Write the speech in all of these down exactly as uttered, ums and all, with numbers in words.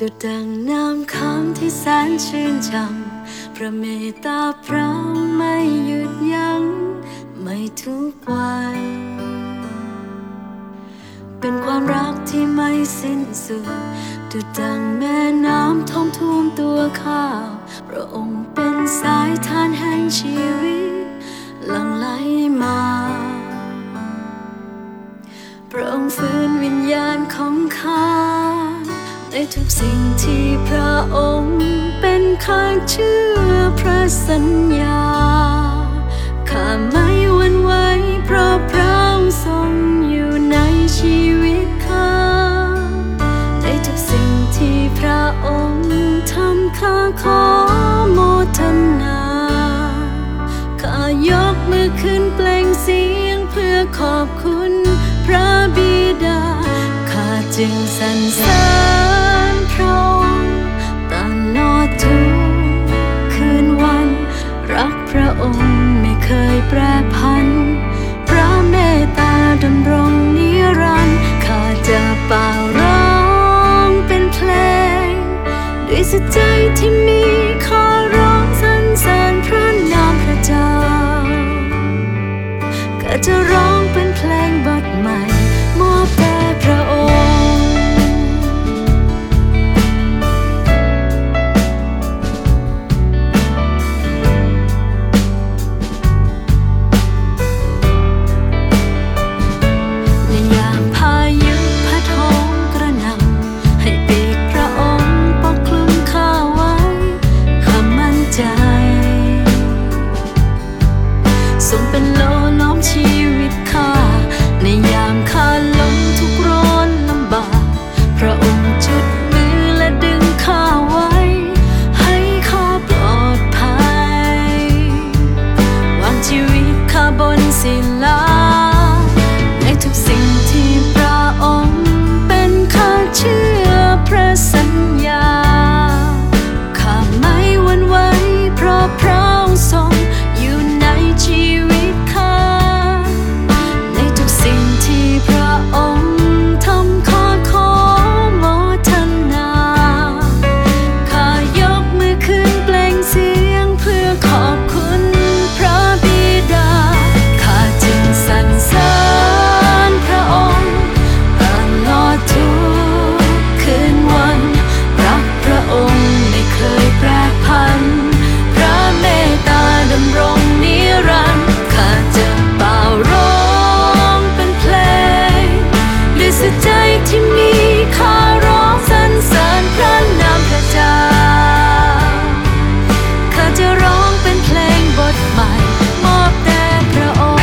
ดุจดังน้ำค้างที่แสนชื่นช่ำพระเมตตาพระไม่หยุดยั้งไม่ทุกวันเป็นความรักที่ไม่สิ้นสุดดุจดังแม่น้ำท่วมท่วมตัวข้าพระองค์เป็นสายทานแห่งชีวิตหลั่งไหลมาพระองค์ฟื้นวิญญาณของข้าในทุกสิ่งที่พระองค์เป็นข้าเชื่อพระสัญญาข้าไม่หวั่นไหวเพราะพระองค์ทรงอยู่ในชีวิตข้าในทุกสิ่งที่พระองค์ทำข้าขอโมทนาข้ายกมือขึ้นเปล่งเสียงเพื่อขอบคุณพระบิดาข้าจึงสรรเสริญพระองค์ตลอดทุกคืนวันรักพระองค์ไม่เคยแปรผันพระเมตตาดำรงนิรันดร์ข้าจะเป่าร้องเป็นเพลงด้วยจิตใจที่มีข้าร้องสรรเสริญพระนามพระเจ้าข้าจะร้องเป็นเพลงบทใหม่มอบแด่พระองค์ในยามพายุพัดโหมกระหน่ำให้ปีกพระองค์ปกคลุมข้าไว้ข้ามั่นใจทรงเป็นโลล้อมชีวิตข้าในยามข้าล้มทุกข์ร้อนลำบากพระองค์จุดมือและดึงข้าไว้ให้ข้าปลอดภัยวางชีวิตข้าบนศิลาในทุกสิ่งที่พระองค์เป็นข้าเชื่อพระสัญญาข้าไม่หวั่นไหวเพราะพระองค์ทรงอยู่ในชีวิตข้าในทุกสิ่งที่พระองค์ทำข้าขอโมทนาข้ายกมือขึ้นเปล่งเสียงเพื่อขอบคุณพระบิดาข้าจึงสรรเสริญพระองค์ตลอดทุกคืนวันรักพระองค์ไม่เคยแปรผันพระเมตตาดำรงนิรันดร์ข้าจะเป่าร้องเป็นเพลงด้วยสุดใจที่มีข้าร้องสรรเสริญพระนามพระเจ้าข้าจะร้องเป็นเพลงบทใหม่มอบแด่พระองค์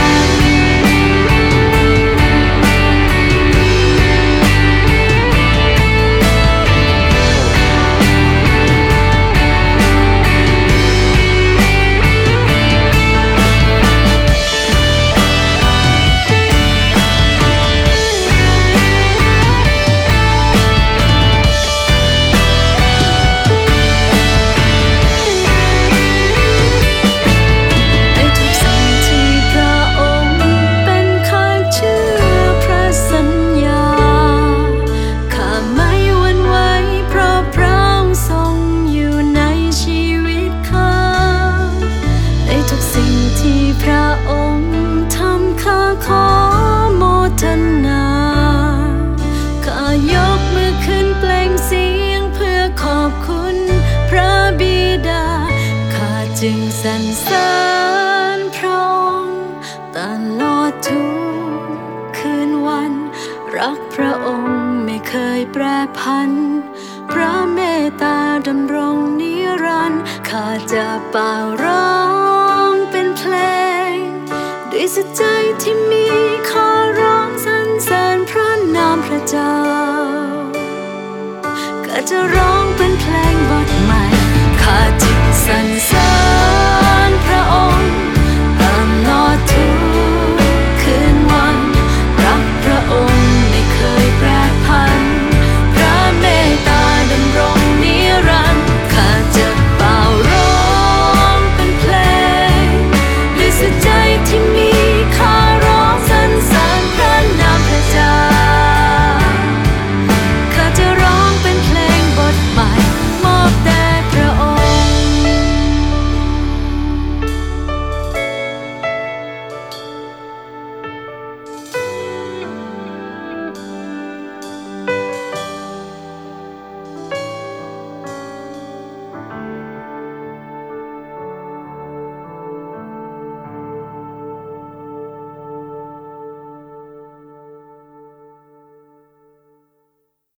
จึงสรรเสริญพระองค์ตลอดทุกคืนวันรักพระองค์ไม่เคยแปรผันพระเมตตาดำรงนิรันดร์ข้าจะเป่าร้องเป็นเพลงด้วยจิตใจที่มีข้าร้องสรรเสริญพระนามพระเจ้าข้าจะร้องเป็นเพลง